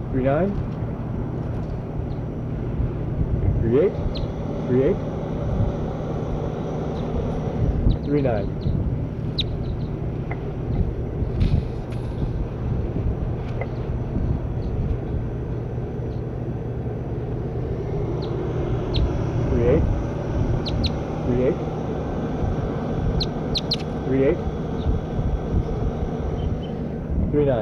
39, 38, 38, 39. 38, 38, 38, 39,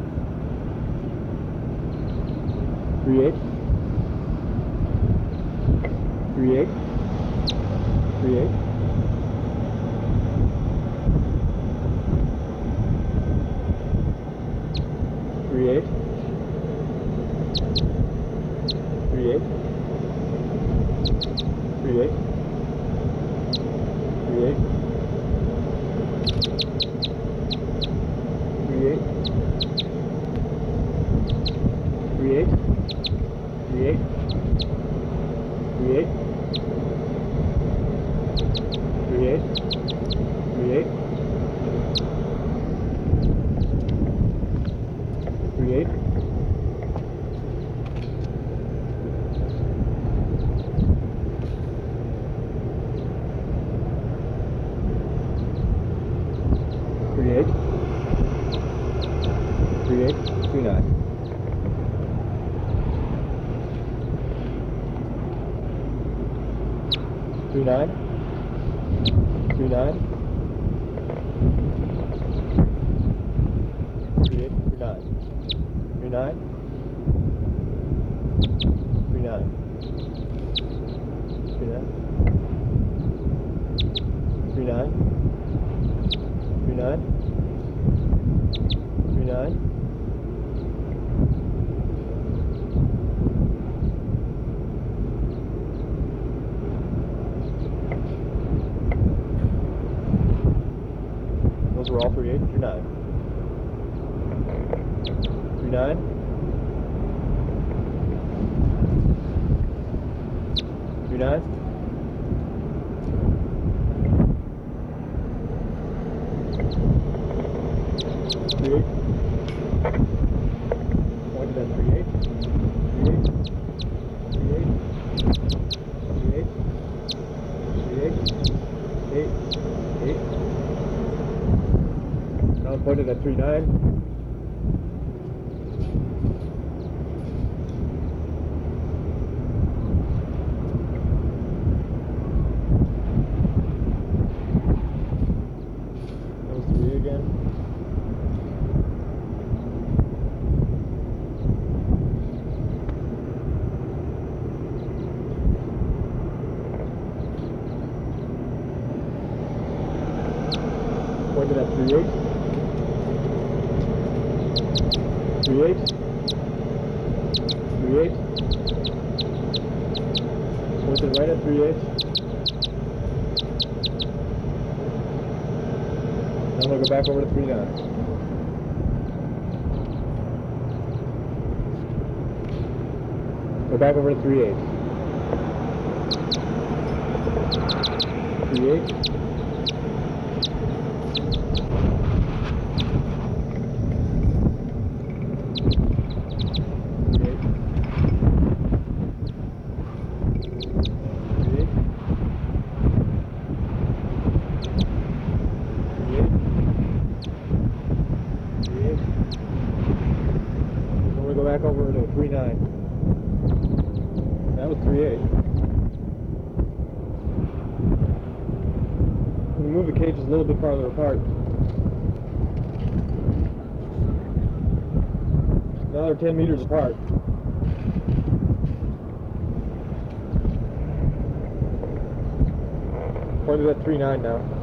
38, 38, 38, 38, 38, 38, 38, 38, 38, 38, 38, 38, 38, 38, 38, 38, 39. 39, 39, 38, 39, 39, 39, 39, 39, 39, 39, 39. Those were all 38, 39. 39, 39, 38, pointed at 38, 38, 38, 38, 38, 8, 8. Now pointed at 39. Those 3 again. Pointed at 38. 38, 38, pointed right at 38. Now I'm going to go back over to 39. Go back over to 38. 38. 38. Then we go back over to 39. That was 38. We move the cages a little bit farther apart. Now they're 10 meters apart. Pointed at 39 now.